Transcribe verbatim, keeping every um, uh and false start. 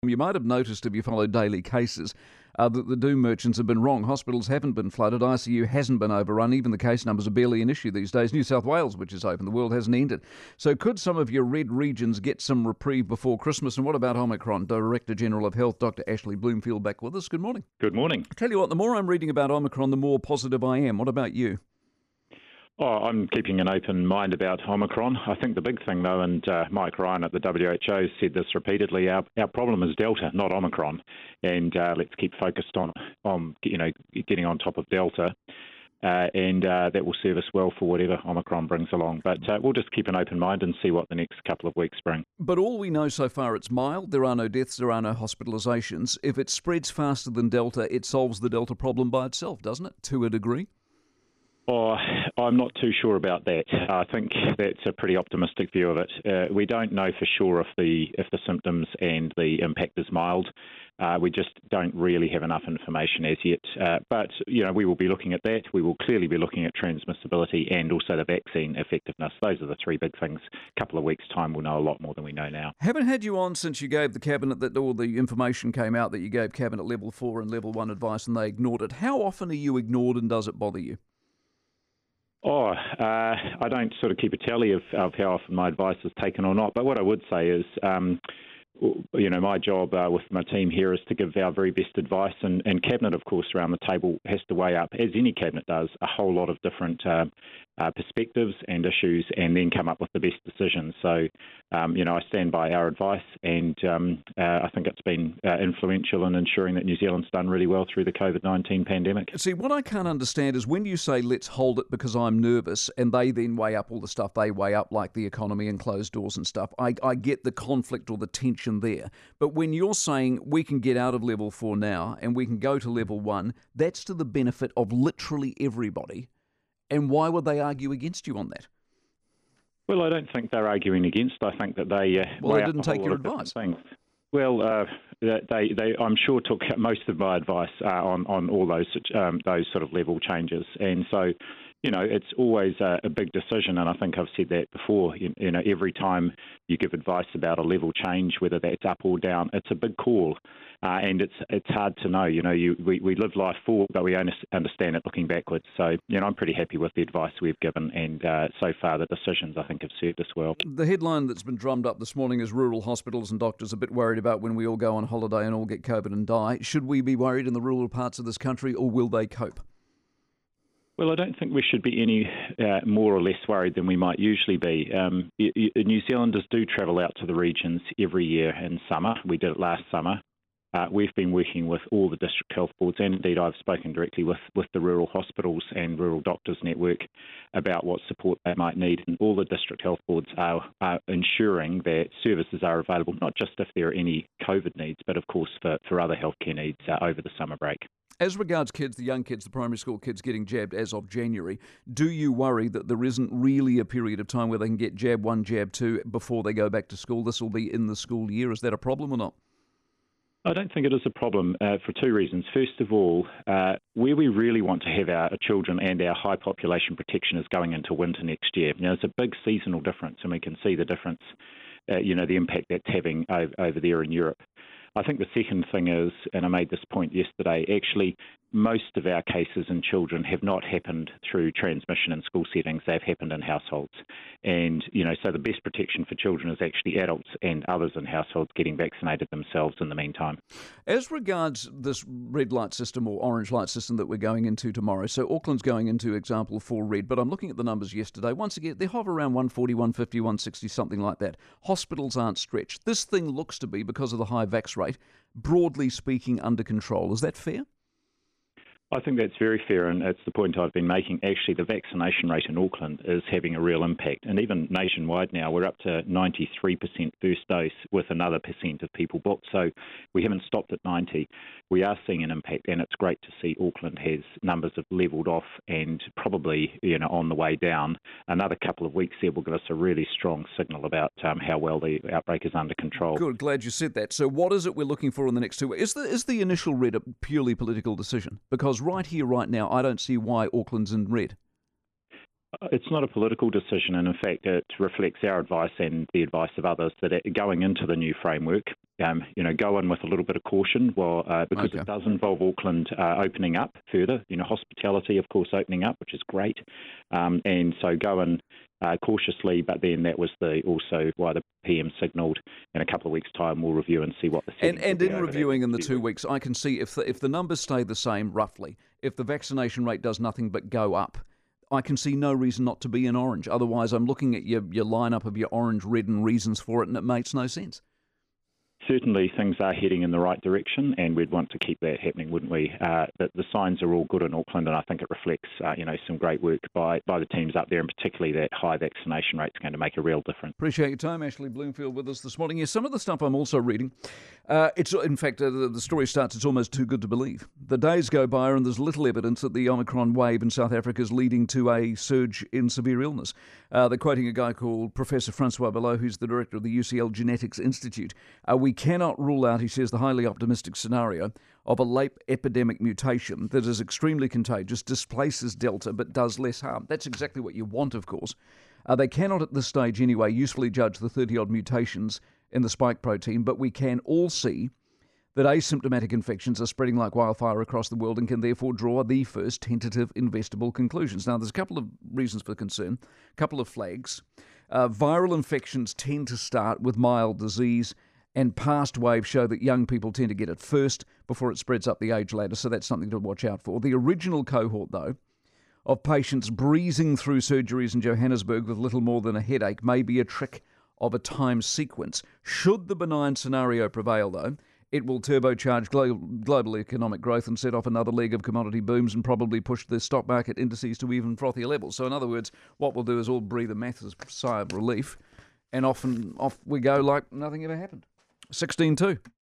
You might have noticed if you follow daily cases uh, that the Doom merchants have been wrong. Hospitals haven't been flooded. I C U hasn't been overrun. Even the case numbers are barely an issue these days. New South Wales, which is open, the world hasn't ended. So could some of your red regions get some reprieve before Christmas? And what about Omicron? Director General of Health, Doctor Ashley Bloomfield, back with us. Good morning. Good morning. I tell you what, the more I'm reading about Omicron, the more positive I am. What about you? Oh, I'm keeping an open mind about Omicron. I think the big thing, though, and uh, Mike Ryan at the W H O said this repeatedly, our, our problem is Delta, not Omicron. And uh, let's keep focused on, on, you know, getting on top of Delta. Uh, and uh, that will serve us well for whatever Omicron brings along. But uh, we'll just keep an open mind and see what the next couple of weeks bring. But all we know so far, it's mild. There are no deaths. There are no hospitalisations. If it spreads faster than Delta, it solves the Delta problem by itself, doesn't it, to a degree? Oh, I'm not too sure about that. I think that's a pretty optimistic view of it. Uh, we don't know for sure if the if the symptoms and the impact is mild. Uh, we just don't really have enough information as yet. Uh, but, you know, we will be looking at that. We will clearly be looking at transmissibility and also the vaccine effectiveness. Those are the three big things. A couple of weeks' time, we'll know a lot more than we know now. Haven't had you on since you gave the Cabinet, that all the information came out that you gave Cabinet level four and level one advice and they ignored it. How often are you ignored and does it bother you? Oh, uh, I don't sort of keep a tally of, of how often my advice is taken or not. But what I would say is, um, you know, my job uh, with my team here is to give our very best advice. And, and Cabinet, of course, around the table has to weigh up, as any Cabinet does, a whole lot of different uh, uh, perspectives and issues and then come up with the best decisions. So, um, you know, I stand by our advice and um, uh, I think it's been uh, influential in ensuring that New Zealand's done really well through the COVID nineteen pandemic. See, what I can't understand is when you say, let's hold it because I'm nervous, and they then weigh up all the stuff they weigh up, like the economy and closed doors and stuff. I, I get the conflict or the tension there. But when you're saying we can get out of level four now and we can go to level one, that's to the benefit of literally everybody. And why would they argue against you on that? Well, I don't think they're arguing against. I think that they uh, well, weigh they didn't up a take whole your lot of advice. Things. Well, uh, they, they, I'm sure, took most of my advice uh, on on all those um, those sort of level changes, and so, you know, it's always a, a big decision, and I think I've said that before. You, you know, every time you give advice about a level change, whether that's up or down, it's a big call, uh, and it's it's hard to know. You know, you we, we live life forward, but we only understand it looking backwards. So, you know, I'm pretty happy with the advice we've given, and uh, so far the decisions I think have served us well. The headline that's been drummed up this morning is rural hospitals and doctors a bit worried about when we all go on holiday and all get COVID and die. Should we be worried in the rural parts of this country, or will they cope? Well, I don't think we should be any uh, more or less worried than we might usually be. Um, y- y- New Zealanders do travel out to the regions every year in summer. We did it last summer. Uh, we've been working with all the district health boards, and indeed I've spoken directly with, with the rural hospitals and rural doctors network about what support they might need. And all the district health boards are, are ensuring that services are available, not just if there are any COVID needs, but of course for, for other healthcare needs uh, over the summer break. As regards kids, the young kids, the primary school kids getting jabbed as of January, do you worry that there isn't really a period of time where they can get jab one, jab two before they go back to school? This will be in the school year. Is that a problem or not? I don't think it is a problem uh, for two reasons. First of all, uh, where we really want to have our children and our high population protection is going into winter next year. Now, there's a big seasonal difference, and we can see the difference, uh, you know, the impact that's having over, over there in Europe. I think the second thing is, and I made this point yesterday, actually most of our cases in children have not happened through transmission in school settings, they've happened in households. And, you know, so the best protection for children is actually adults and others in households getting vaccinated themselves in the meantime. As regards this red light system or orange light system that we're going into tomorrow, so Auckland's going into example for red, but I'm looking at the numbers yesterday. Once again, they hover around one forty, one fifty, one sixty, something like that. Hospitals aren't stretched. This thing looks to be, because of the high vax rate, broadly speaking, under control. Is that fair? I think that's very fair, and it's the point I've been making. Actually, the vaccination rate in Auckland is having a real impact, and even nationwide now, we're up to ninety-three percent first dose with another percent of people booked, so we haven't stopped at ninety. We are seeing an impact, and it's great to see Auckland has numbers have levelled off and probably, you know, on the way down. Another couple of weeks there will give us a really strong signal about um, how well the outbreak is under control. Good, glad you said that. So what is it we're looking for in the next two weeks? Is the, is the initial red a purely political decision? Because right here, right now, I don't see why Auckland's in red. It's not a political decision, and in fact, it reflects our advice and the advice of others that it, going into the new framework, um, you know, go in with a little bit of caution, well, uh, because Okay. it does involve Auckland uh, opening up further. You know, hospitality, of course, opening up, which is great, um, and so go in uh, cautiously. But then that was the also why the P M signalled in a couple of weeks' time we'll review and see what the And settings will and be in over that reviewing in the next two few weeks, I can see if the, if the numbers stay the same roughly, if the vaccination rate does nothing but go up, I can see no reason not to be in orange. Otherwise, I'm looking at your, your lineup of your orange, red and reasons for it, and it makes no sense. Certainly things are heading in the right direction, and we'd want to keep that happening, wouldn't we? Uh, the, the signs are all good in Auckland, and I think it reflects, uh, you know, some great work by, by the teams up there, and particularly that high vaccination rate is going to make a real difference. Appreciate your time, Ashley Bloomfield, with us this morning. Yeah, some of the stuff I'm also reading, uh, it's in fact, uh, the, the story starts, it's almost too good to believe. The days go by and there's little evidence that the Omicron wave in South Africa is leading to a surge in severe illness. Uh, they're quoting a guy called Professor Francois Below, who's the director of the U C L Genetics Institute. Uh, we cannot rule out, he says, the highly optimistic scenario of a late epidemic mutation that is extremely contagious, displaces Delta, but does less harm. That's exactly what you want, of course. Uh, they cannot at this stage anyway usefully judge the thirty-odd mutations in the spike protein, but we can all see that asymptomatic infections are spreading like wildfire across the world and can therefore draw the first tentative investable conclusions. Now, there's a couple of reasons for concern, a couple of flags. Uh, viral infections tend to start with mild disease, and past waves show that young people tend to get it first before it spreads up the age ladder, so that's something to watch out for. The original cohort, though, of patients breezing through surgeries in Johannesburg with little more than a headache may be a trick of a time sequence. Should the benign scenario prevail, though, it will turbocharge glo- global economic growth and set off another leg of commodity booms and probably push the stock market indices to even frothier levels. So in other words, what we'll do is all breathe a massive sigh of relief, and often off we go like nothing ever happened. sixteen two.